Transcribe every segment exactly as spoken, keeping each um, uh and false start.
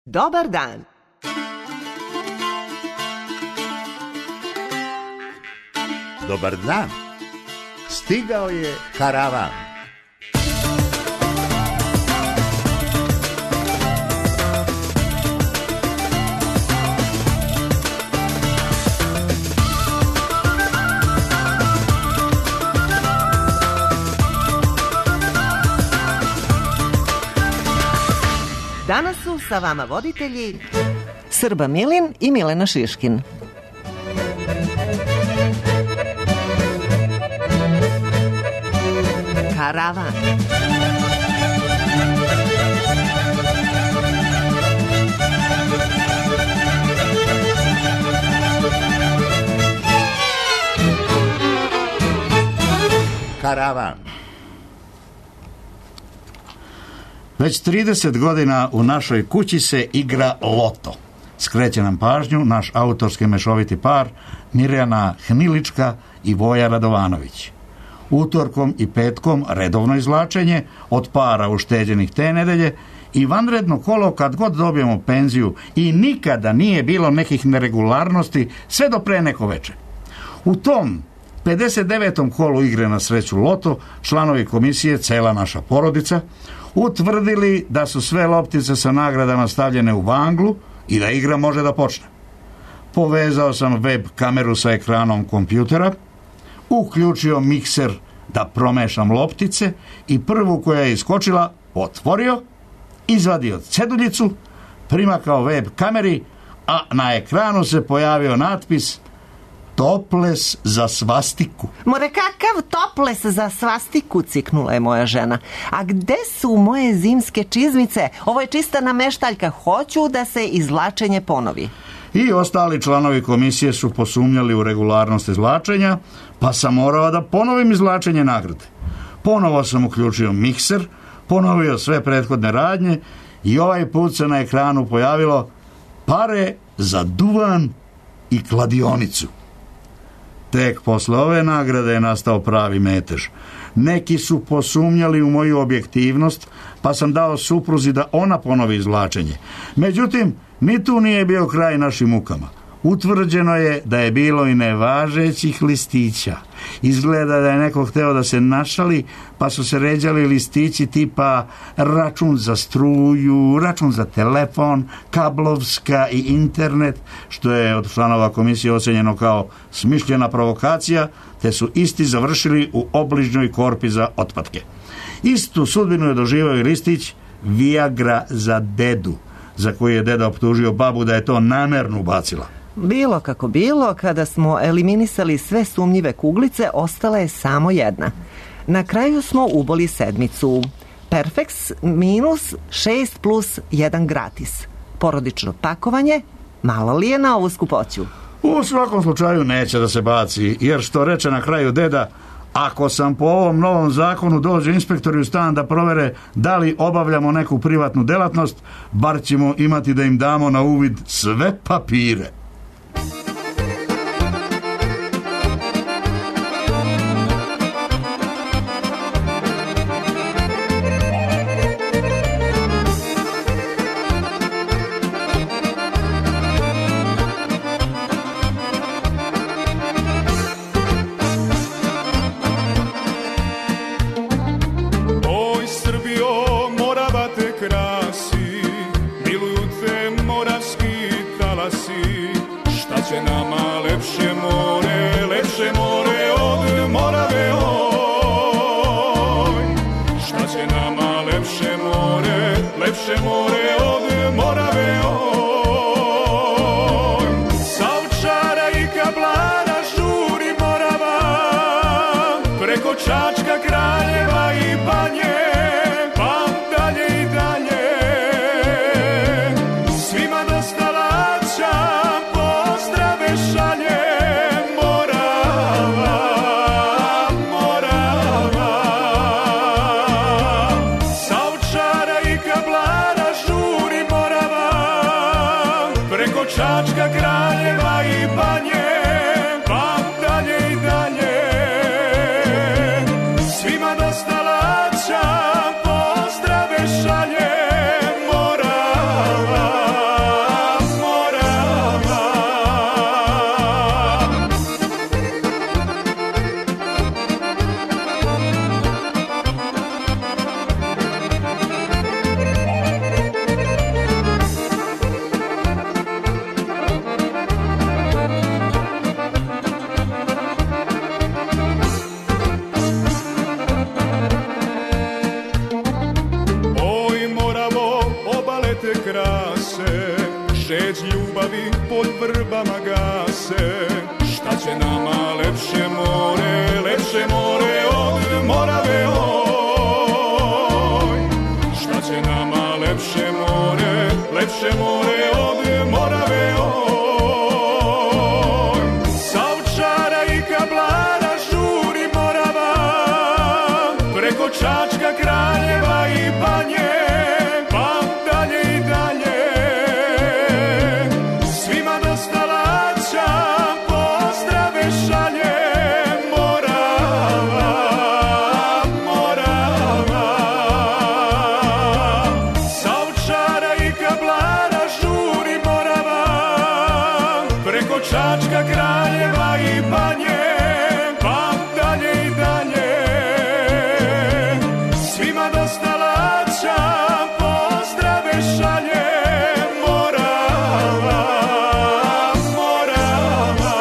Dobar dan. Dobar dan. Stigao je karavan. Danas su sa vama voditelji Srba Milin i Milena Šiškin. Karavan. Karavan. Već trideset godina u našoj kući se igra loto. Skreće nam pažnju naš autorski mešoviti par Mirjana Hnilička i Voja Radovanović. Utorkom i petkom redovno izvlačenje od para ušteđenih te nedelje i vanredno kolo kad god dobijemo penziju i nikada nije bilo nekih neregularnosti sve do pre neko veče. U tom pedeset devetom kolu igre na sreću loto članovi komisije, cela naša porodica, utvrdili da su sve loptice sa nagradama stavljene u vanglu i da igra može da počne. Povezao sam web kameru sa ekranom kompjutera, uključio mikser da promešam loptice i prvu koja je iskočila otvorio, izvadio ceduljicu, primakao web kameri, a na ekranu se pojavio natpis Toples za svastiku. More, kakav toples za svastiku, ciknula je moja žena. A gde su moje zimske čizmice? Ovo je čista nameštaljka. Hoću da se izvlačenje ponovi. I ostali članovi komisije su posumnjali u regularnost izvlačenja, pa sam morao da ponovim izvlačenje nagrade. Ponovo sam uključio mikser, ponovio sve prethodne radnje i ovaj put se na ekranu pojavilo pare za duvan i kladionicu. Tek posle ove nagrade je nastao pravi metež. Neki su posumnjali u moju objektivnost, pa sam dao supruzi da ona ponovi izvlačenje. Međutim, ni tu nije bio kraj našim mukama. Utvrđeno je da je bilo i nevažećih listića. Izgleda da je neko hteo da se našali, pa su se ređali listići tipa račun za struju, račun za telefon, kablovska i internet, što je od članova komisije ocenjeno kao smišljena provokacija, te su isti završili u obližnjoj korpi za otpatke. Istu sudbinu je doživao i listić Viagra za dedu, za koji je deda optužio babu da je to namerno ubacila. Bilo kako bilo, kada smo eliminisali sve sumnjive kuglice, ostala je samo jedna. Na kraju smo uboli sedmicu. Perfeks minus šest plus jedan gratis. Porodično pakovanje, malo li je na ovu skupoću? U svakom slučaju neće da se baci, jer što reče na kraju deda, ako sam po ovom novom zakonu dođe inspektori u stan da provere da li obavljamo neku privatnu delatnost, bar ćemo imati da im damo na uvid sve papire. Čačka, Kraljeva i Banje, pa dalje i dalje. Svima dosta laća, pozdrave šalje Morava. se, žeć ljubavi pod vrbama gase. Šta će nama lepše more, lepše more od Morave, oj. Šta će nama lepše more, lepše more od Morave, oj. Sa Ovčara i Kablara žuri Morava, preko Čačka, Kraljeva i Banje, pa dalje i dalje. Svima dosta laća, pozdrave šalje Morava, Morava. Sa Ovčara i Kablara žuri Morava, preko Čačka, Kraljeva i Banje, pa dalje i dalje. Svima dosta laća, pozdrave šalje Morava, Morava.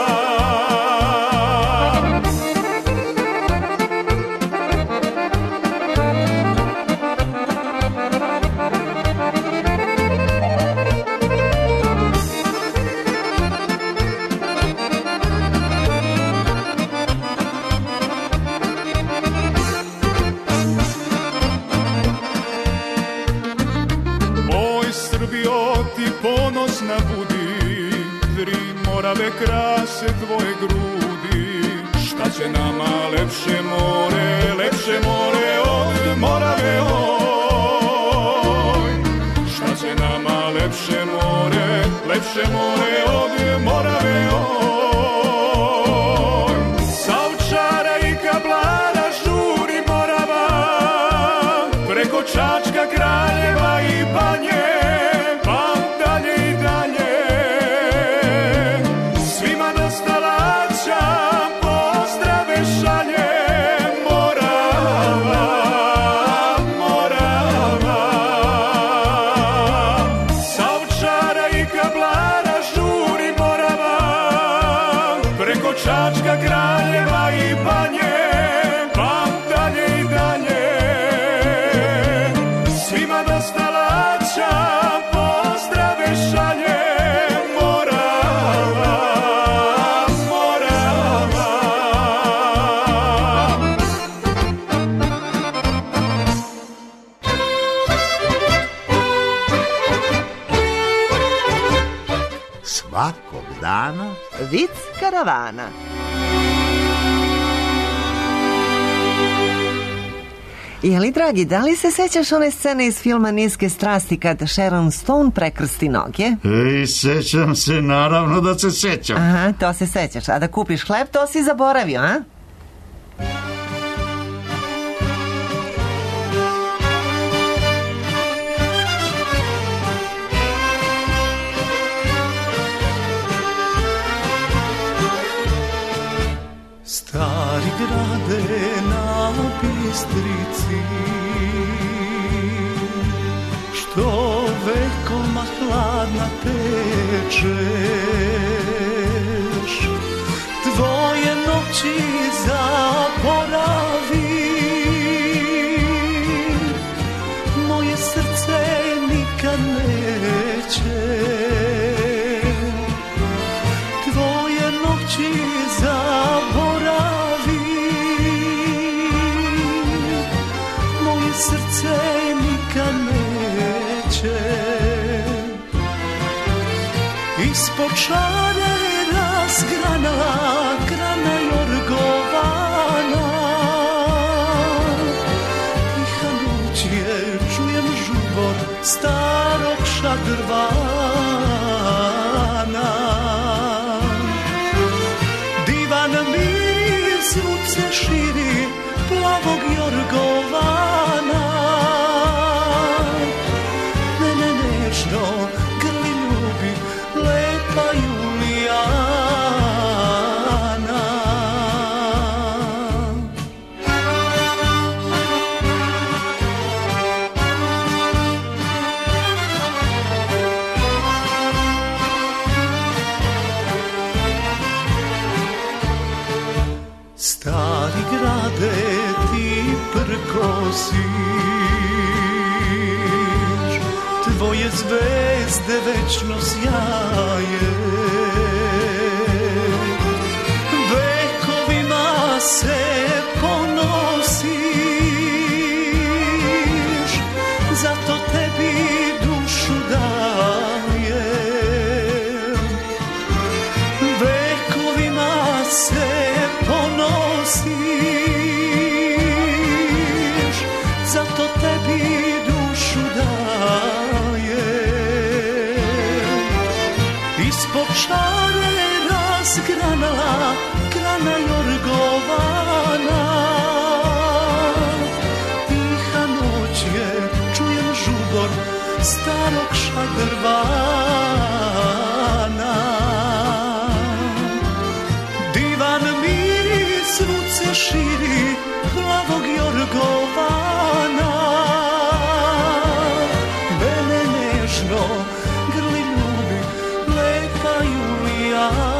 Moj Srbijo, ti ponosna budi, tri Morave krase tvoje grudi. Šta će nama lepše more, lepše more od Morave, oj. Šta će nama lepše more, lepše more od Morave, oj. Sa Ovčara i Kablara žuri Morava, preko Čačka, Kraljeva i Banje, pa dalje i dalje. Svima dosta laća, pozdrave šalje Morava, Morava. Sa Ovčara i Kablara žuri Morava, preko Čačka, Kraljeva i Banje, pa dalje i dalje. Svima dosta laća, pozdrave šalje Morava, Morava. Svakog dana Vic karavana. Jeli, dragi, da li se sećaš one scene iz filma Niske strasti kad Sharon Stone prekrsti noge? Ej, sećam se, naravno da se sećam. Aha, to se sećaš. A da kupiš hleb, to si zaboravio, a? Stari grade na Bistrici, što vekoma hladna tečeš, tvoje noći zaboravi, moje srce nikad neće. Tvoje noći zaboravi, moje srce nikad neće. Ispod šare razgranala grana jorgovana, tiha noć je, čujem žubor starog šadrvana. Divan miris ruce širi plavog jorgovana, mene nežno grli ljubi lepa Julijana. Stari grade ti prkosiš, tvoje zvezde večno sjaje. Vekovima se ponosiš, zato tebi dušu dajem. Vekovima se ponosiš, zato tebi dušu dajem. Ispod šare razgranala grana jorgovana, tiha noć je, čujem žubor starog šadrvana. Divan miris svuce širi plavog jorgovana, mene nežno grli ljubi lepa Julijana.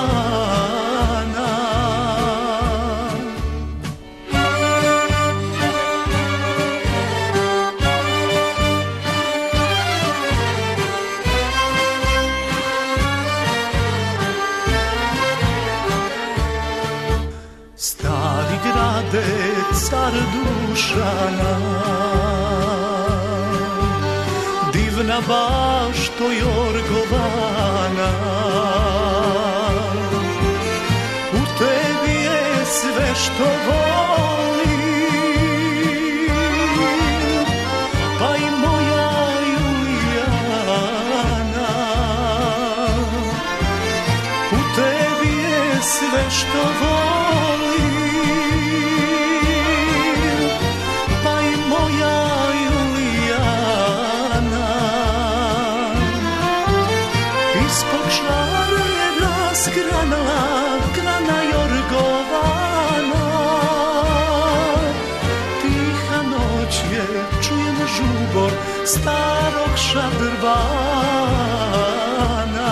Stari grade, car Dušana, divna bašto jorgovana, u tebi je sve što volim, pa i moja Julijana. U tebi je sve što volim, razgranala grana jorgovana. Tiha noć je, čujem žubor starog šadrvana.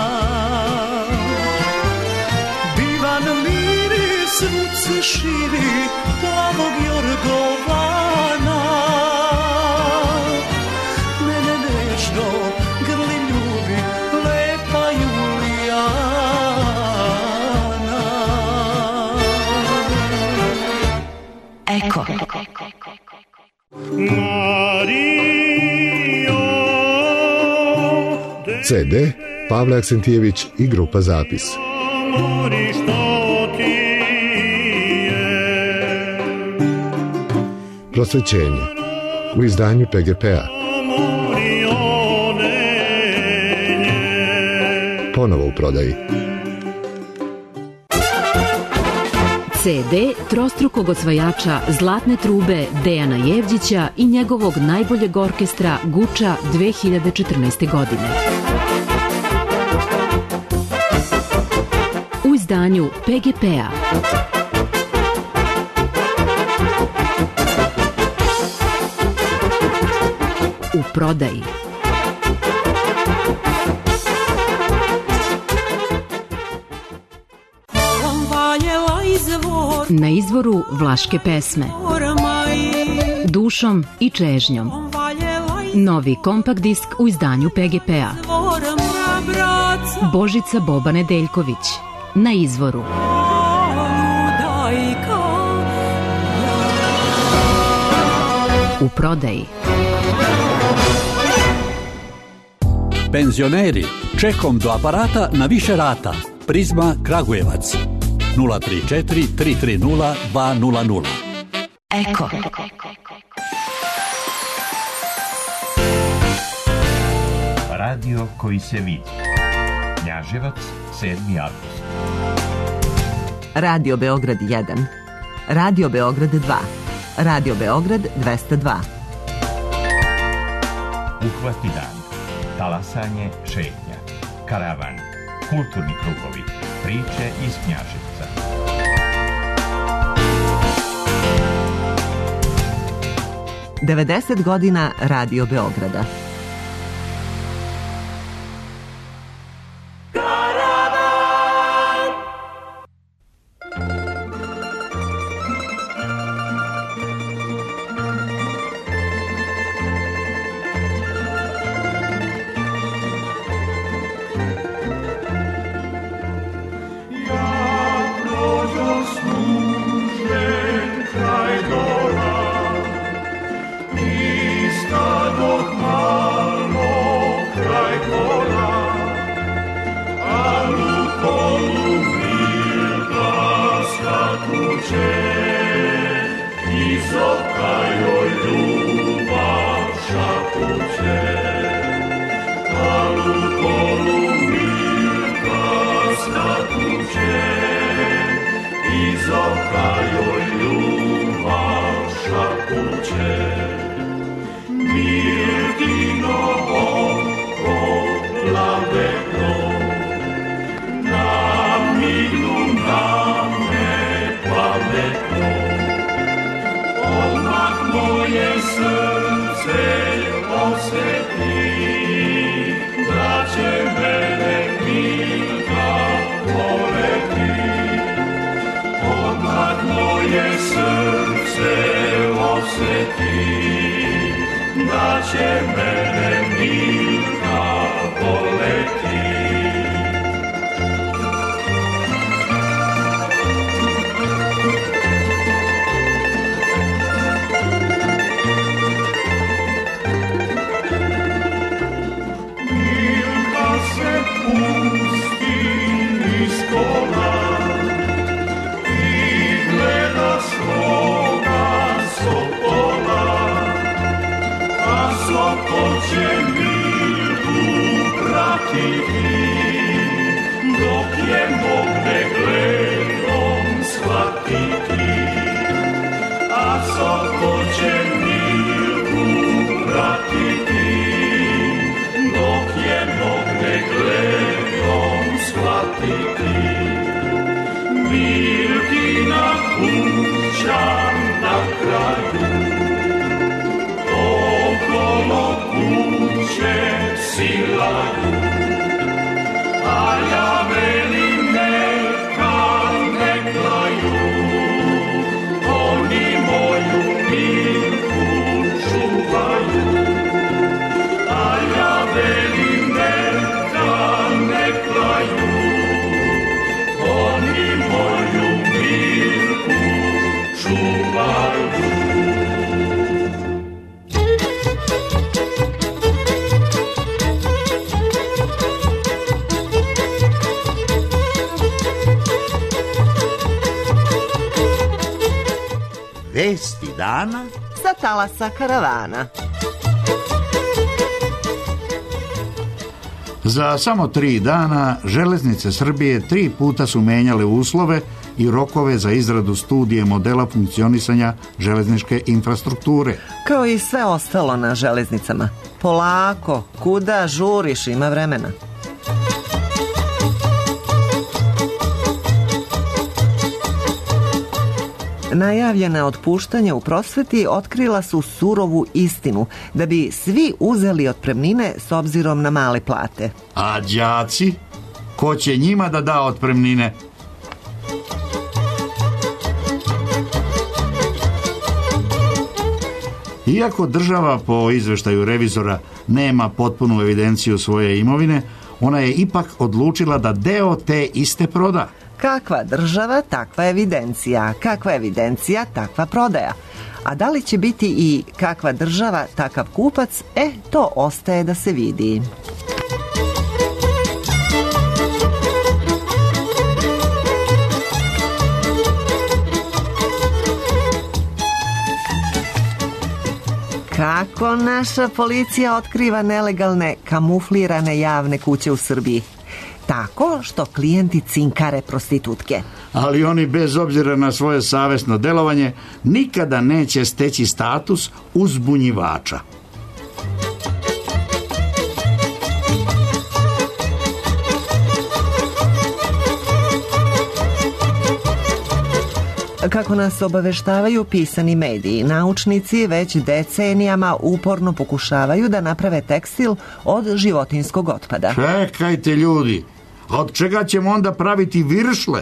Divan miris svuce širi plavog jorgovana, mene nežno grli ljubi lepa Julijana. Eko. ce de Pavle Aksentijević i grupa Zapis. Prosvećenje u izdanju pe ge pe-a. Ponovo u prodaji. ce de trostrukog osvajača Zlatne trube Dejana Jevđića i njegovog najboljeg orkestra Guča dve hiljade četrnaeste. godine. U izdanju pe ge pe-a. U prodaji. Na izvoru vlaške pesme. Dušom i čežnjom. Novi kompakt disk u izdanju pe ge pe-a. Božica Boba Nedeljković. Na izvoru. U prodaji. Penzioneri, čekom do aparata na više rata. Prizma Kragujevac. nula tri četiri tri tri nula dva nula nula. Eko. Radio koji se vidi. Knjaževac, sedmi avgust. Radio Beograd jedan. Radio Beograd dva. Radio Beograd dvesta dva. Uhvati dan. Talasanje, šetnja. Karavan. Kulturni krugovi. Priče iz Knjaževca. devedeset godina Radio Beograda. plave krov, namignu na me plave krov. Odmah moje srce osjeti, da će mene Milka voleti. Odmah moje srce osjeti, da će mene Milka voleti. Milka se pusti iz kola i gleda svoga sokola, a sokol će Milku pratiti, dok je mogne gledom shvatiti. A sokol će Milku pratiti, dok je mogne gledom shvatiti. Milkina kuća na kraju, okolo kuće silaju, a ja velim neka ne klaju, oni moju Milku čuvaju. A ja velim neka ne klaju, oni moju Milku čuvaju. Vesti dana sa talasa karavana. Za samo tri dana Železnice Srbije tri puta su menjale uslove i rokove za izradu studije modela funkcionisanja železničke infrastrukture. Kao i sve ostalo na železnicama. Polako, kuda žuriš, ima vremena. Najavljena otpuštanja u prosveti otkrila su surovu istinu, da bi svi uzeli otpremnine s obzirom na male plate. A đaci? Ko će njima da da otpremnine? Iako država po izveštaju revizora nema potpunu evidenciju svoje imovine, ona je ipak odlučila da deo te iste proda. Kakva država, takva evidencija. Kakva evidencija, takva prodaja. A da li će biti i kakva država, takav kupac, e, to ostaje da se vidi. Kako naša policija otkriva nelegalne, kamuflirane javne kuće u Srbiji? Tako što klijenti cinkare prostitutke. Ali oni bez obzira na svoje savesno delovanje nikada neće steći status uzbunjivača. Kako nas obaveštavaju pisani mediji, naučnici već decenijama uporno pokušavaju da naprave tekstil od životinjskog otpada. Čekajte ljudi, a od čega ćemo onda praviti viršle?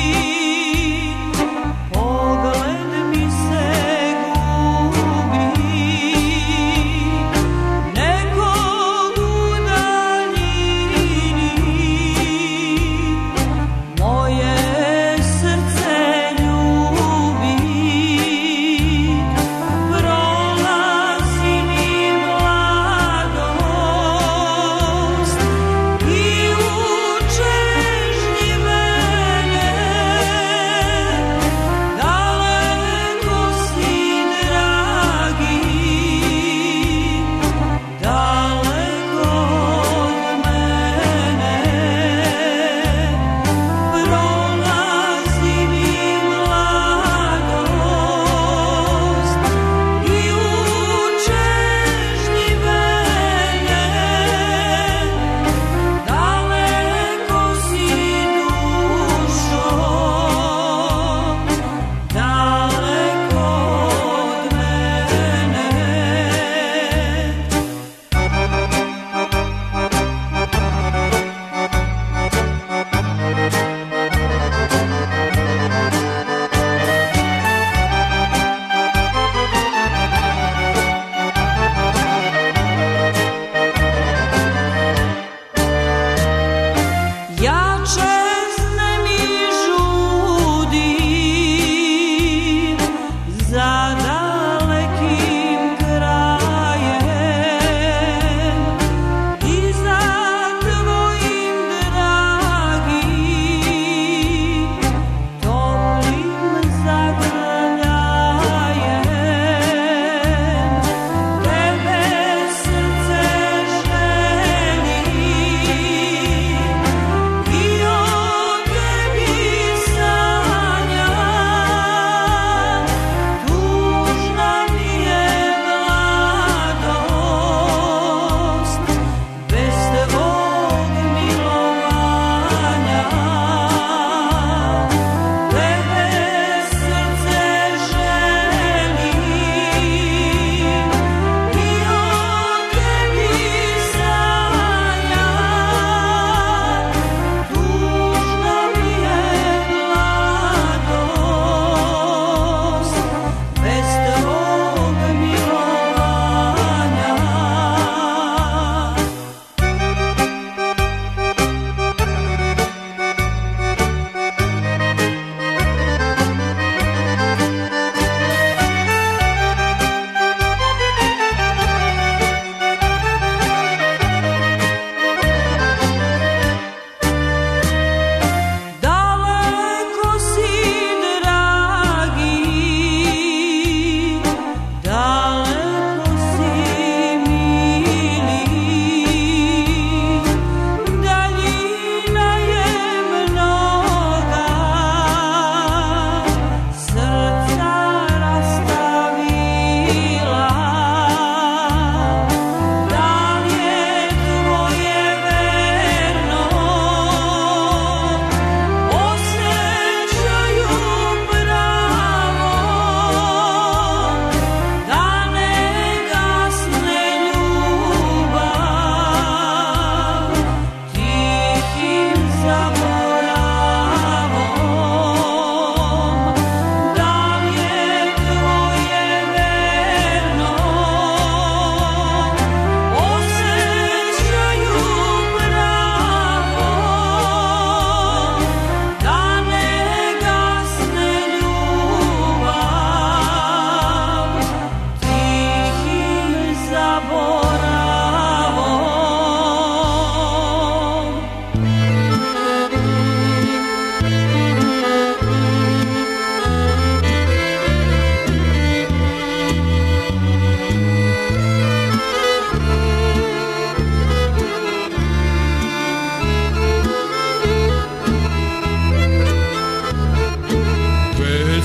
Pogled mi se gubi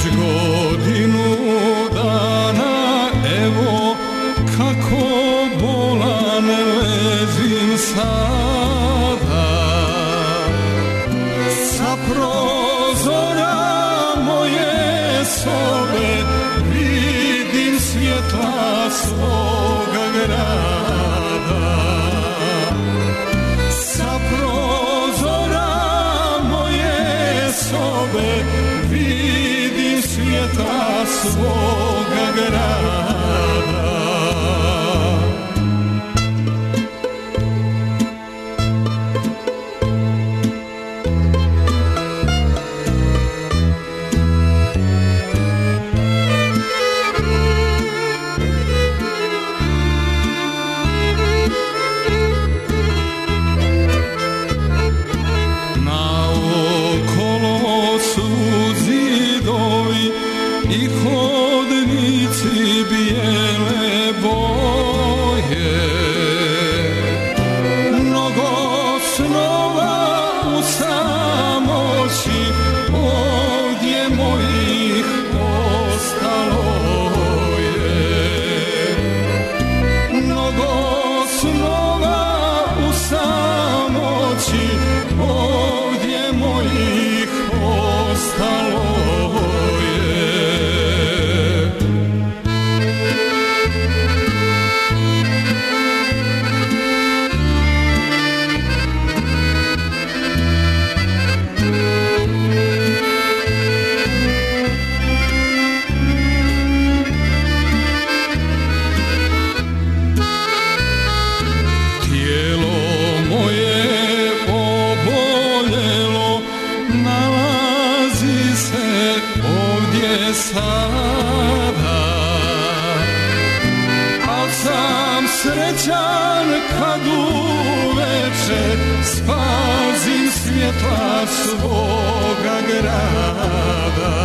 godinu dana, evo kako bolan ležim sada. Sa prozora moje sobe vidim svjetla svoga grada. Sa prozora moje sobe vidim svjetla svoga grada. Svoga grada,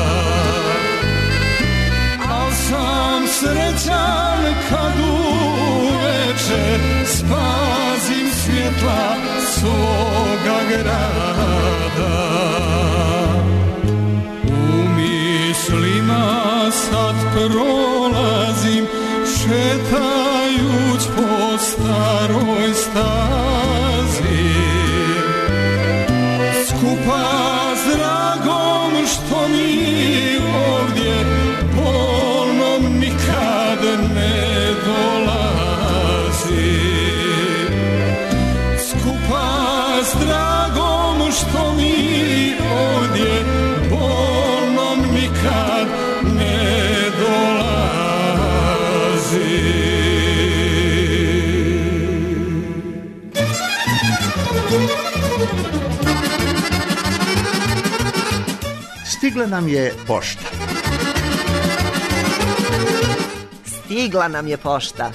al sam srećan kad uveče spazim svjetla svoga grada. U mislima sad prolazim šetajuć po staroj stazi, skupa s dragom što mi ovdje bolnom nikad ne dolazi. Skupa s dragom što mi ovdje bolnom nikad ne dolazi. Stigla nam je pošta. Stigla nam je pošta.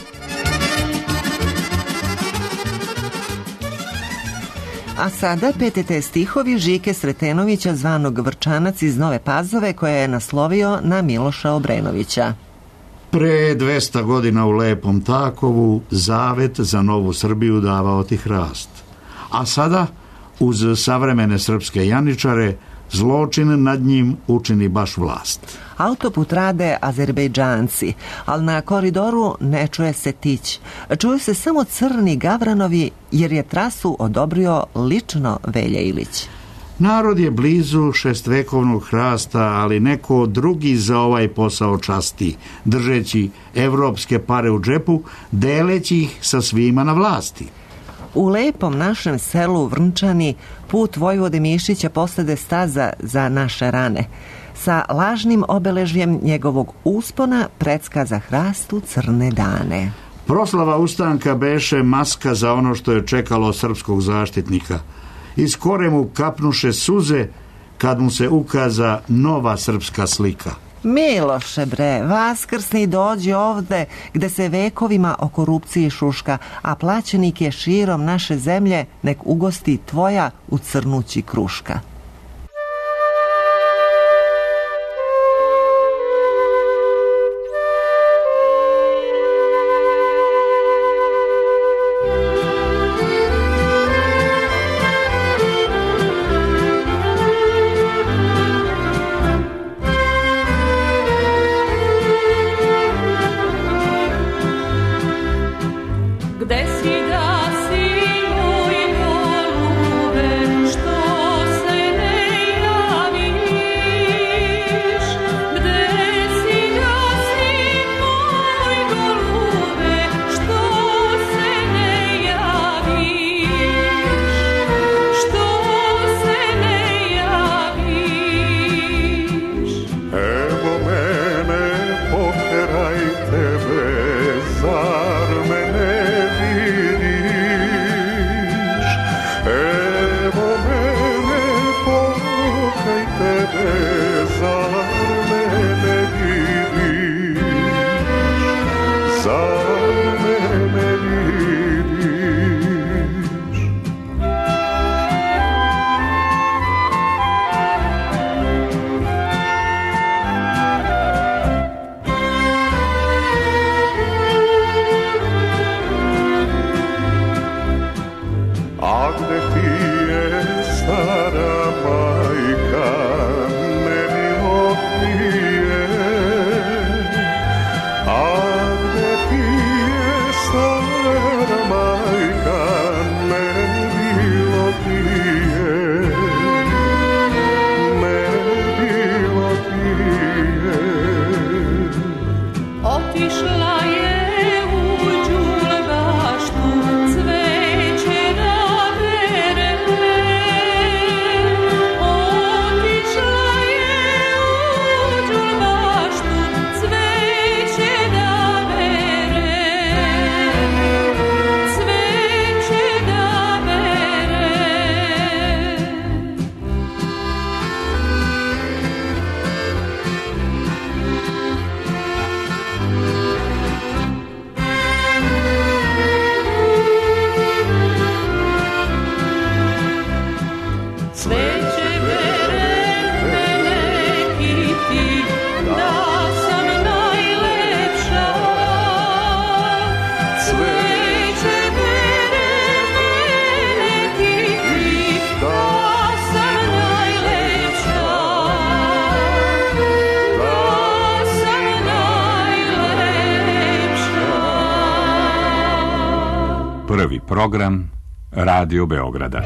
A sada P T T stihovi Žike Sretenovića zvanog Vrčanac iz Nove Pazove koje je naslovio na Miloša Obrenovića. Pre dvesta godina u lepom Takovu zavet za novu Srbiju davao ti hrast. A sada, uz savremene srpske janičare, zločin nad njim učini baš vlast. Autoput rade Azerbejdžanci, ali na koridoru ne čuje se tić. Čuju se samo crni gavranovi jer je trasu odobrio lično Velja Ilić. Narod je blizu šestvekovnog hrasta, ali neko drugi za ovaj posao časti, držeći evropske pare u džepu, deleći ih sa svima na vlasti. U lepom našem selu Vrnčani put Vojvode Mišića postade staza za naše rane. Sa lažnim obeležjem njegovog uspona predskaza hrastu crne dane. Proslava ustanka beše maska za ono što je čekalo srpskog zaštitnika. Iz kore mu kapnuše suze kad mu se ukaza nova srpska slika. Miloše bre, vaskrsni dođi ovde gde se vekovima o korupciji šuška, a plaćenik je širom naše zemlje, nek ugosti tvoja u crnući kruška. Prvi program Radio Beograda.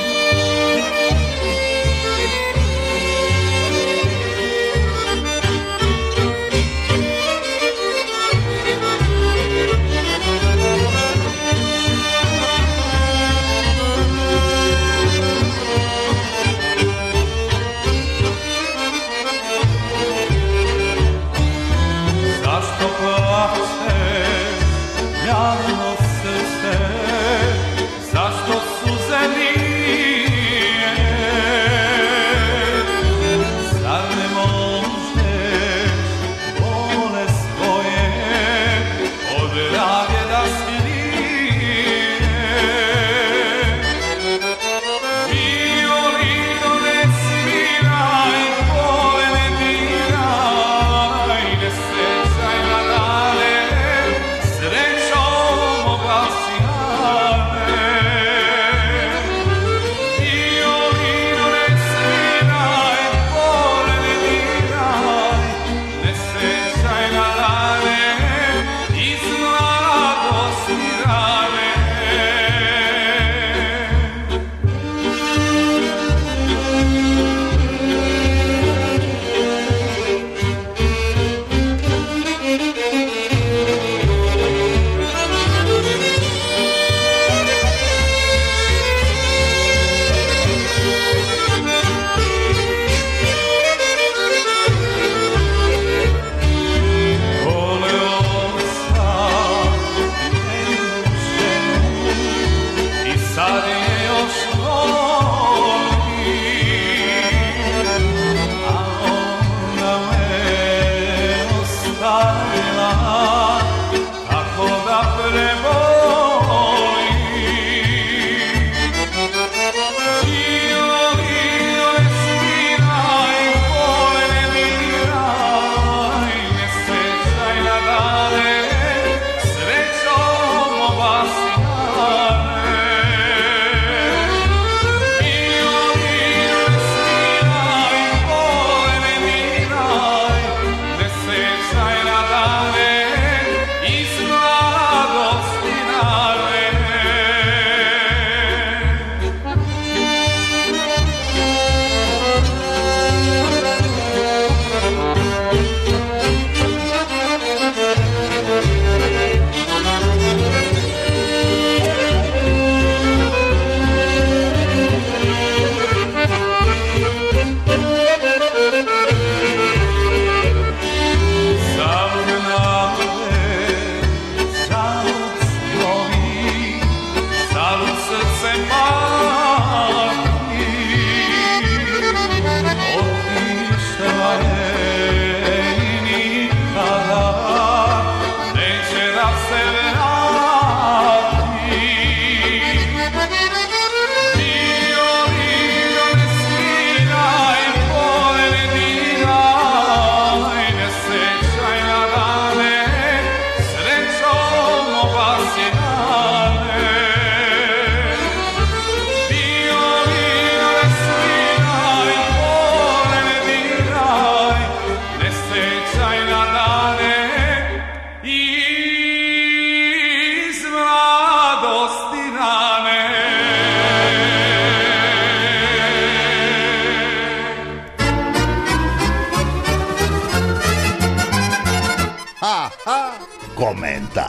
Komentar.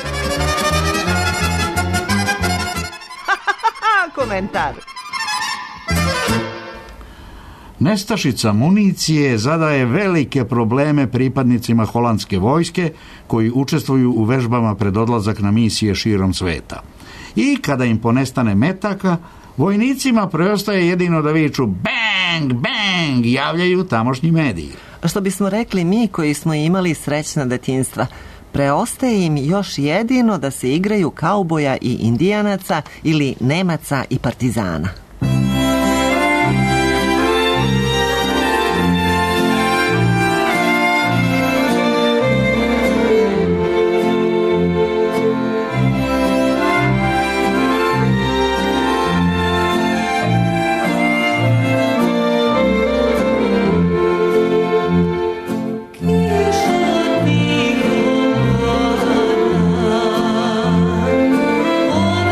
Komentar. Nestašica municije zadaje velike probleme pripadnicima holandske vojske koji učestvuju u vežbama pred odlazak na misije širom sveta. I kada im ponestane metaka, vojnicima preostaje jedino da viču bang, bang, javljaju tamošnji mediji. Što bismo rekli mi koji smo imali srećna detinjstva, preostaje im još jedino da se igraju kauboja i indijanaca ili Nemaca i partizana. Oh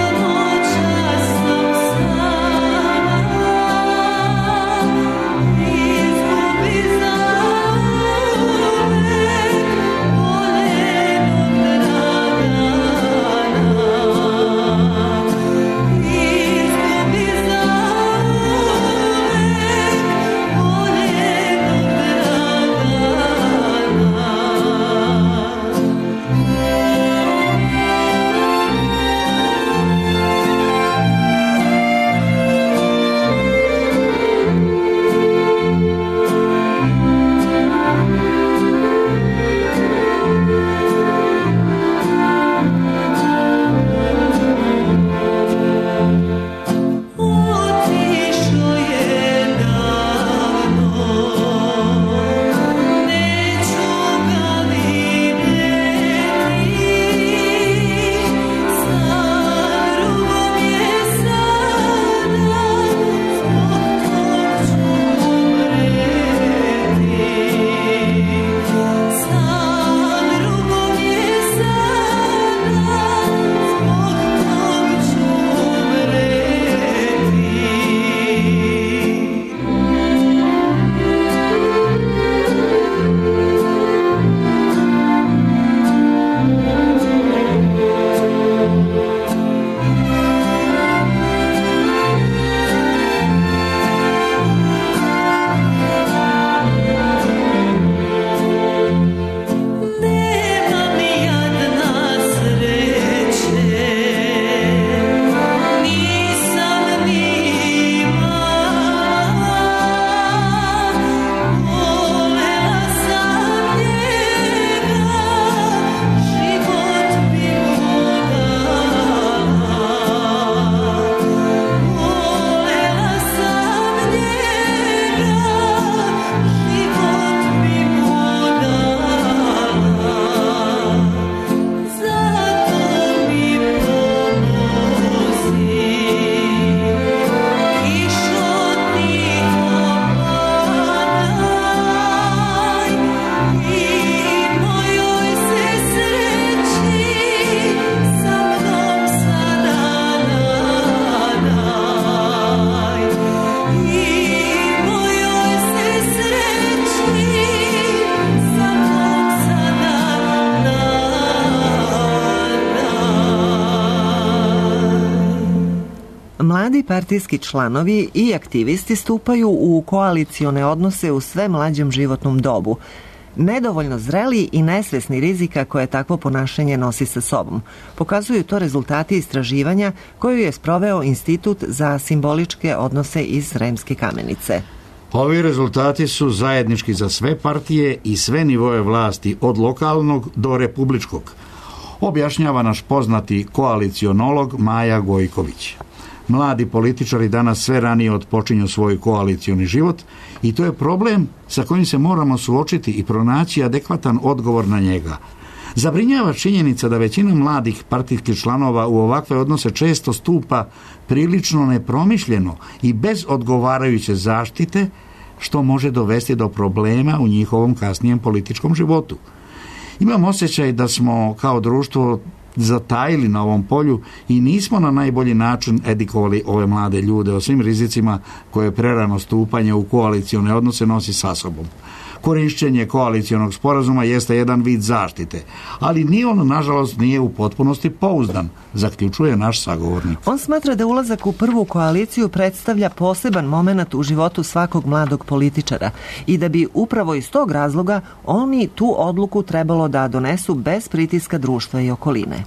Mladi partijski članovi i aktivisti stupaju u koalicione odnose u sve mlađem životnom dobu, nedovoljno zreli i nesvesni rizika koje takvo ponašanje nosi sa sobom. Pokazuju to rezultati istraživanja koju je sproveo Institut za simboličke odnose iz Sremske Kamenice. Ovi rezultati su zajednički za sve partije i sve nivoje vlasti, od lokalnog do republičkog, objašnjava naš poznati koalicionolog Maja Gojković. Mladi političari danas sve ranije otpočinju svoj koalicioni život i to je problem sa kojim se moramo suočiti i pronaći adekvatan odgovor na njega. Zabrinjava činjenica da većina mladih partijskih članova u ovakve odnose često stupa prilično nepromišljeno i bez odgovarajuće zaštite, što može dovesti do problema u njihovom kasnijem političkom životu. Imam osjećaj da smo kao društvo zatajili na ovom polju i nismo na najbolji način edukovali ove mlade ljude o svim rizicima koje prerano stupanje u koalicione odnose nosi sa sobom. Korišćenje koalicionog sporazuma jeste jedan vid zaštite, ali ni on, nažalost, nije u potpunosti pouzdan, zaključuje naš sagovornik. On smatra da ulazak u prvu koaliciju predstavlja poseban moment u životu svakog mladog političara i da bi upravo iz tog razloga oni tu odluku trebalo da donesu bez pritiska društva i okoline.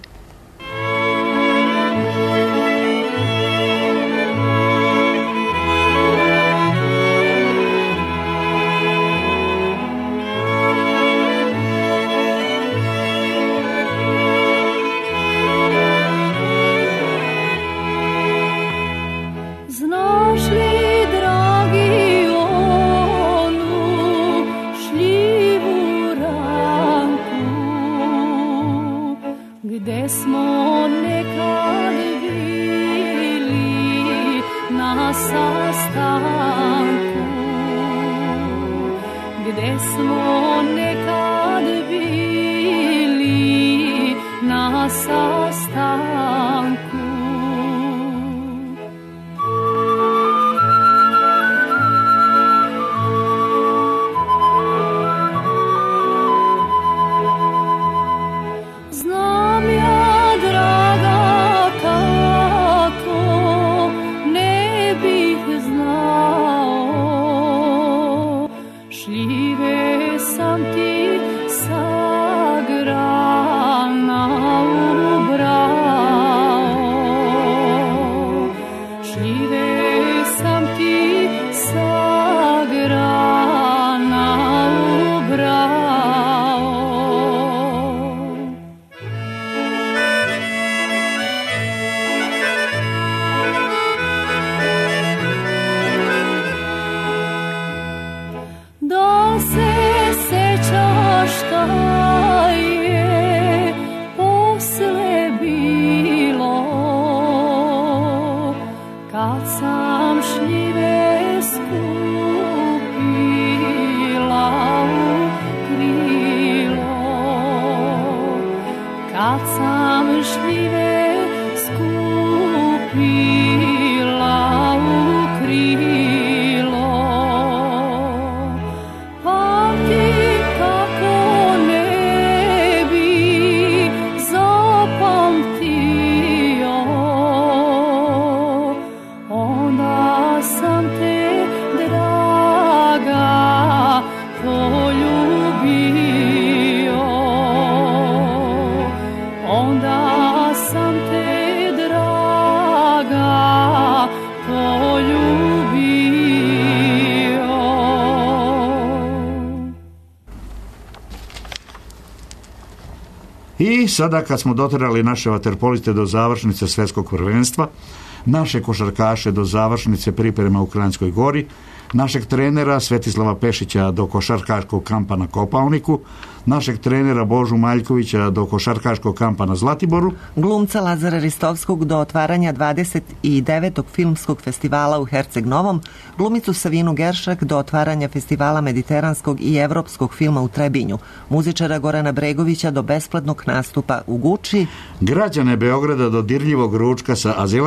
I sada kad smo doterali naše vaterpoliste do završnice svjetskog prvenstva, naše košarkaše do završnice priprema u Kranjskoj Gori, našeg trenera Svetislava Pešića do košarkaškog kampa na Kopaoniku, našeg trenera Božu Maljkovića do košarkaškog kampa na Zlatiboru, glumca Lazara Ristovskog do otvaranja dvadeset devetog filmskog festivala u Herceg Novom, glumicu Savinu Geršak do otvaranja festivala mediteranskog i evropskog filma u Trebinju, muzičara Gorana Bregovića do besplatnog nastupa u Guči, građane Beograda do dirljivog ručka sa azilantima,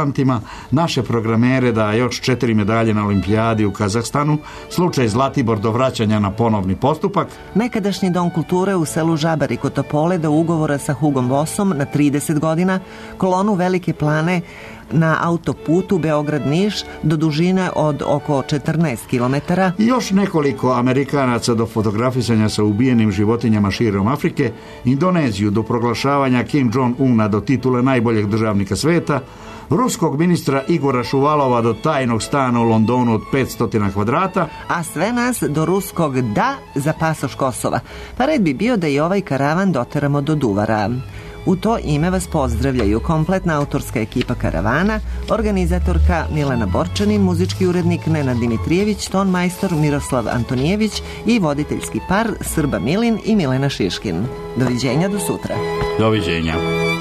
naše programere da još četiri medalje na olimpijadi u Kazahstanu, slučaj Zlatibor do vraćanja na ponovni postupak. Nekadašnji dom kulture u selu Žabari kod Topole do ugovora sa Hugom Bossom na trideset godina, kolonu Velike Plane na autoputu Beograd-Niš do dužine od oko četrnaest kilometara. I još nekoliko Amerikanaca do fotografisanja sa ubijenim životinjama širom Afrike, Indoneziju do proglašavanja Kim Jong-una do titule najboljeg državnika sveta, ruskog ministra Igora Šuvalova do tajnog stana u Londonu od petsto kvadrata, a sve nas do ruskog da za pasoš Kosova. Pa red bi bio da i ovaj karavan doteramo do Duvara. U to ime vas pozdravljaju kompletna autorska ekipa karavana, organizatorka Milena Borčanin, muzički urednik Nenad Dimitrijević, ton majstor Miroslav Antonijević i voditeljski par Srba Milin i Milena Šiškin. Doviđenja do sutra. Doviđenja.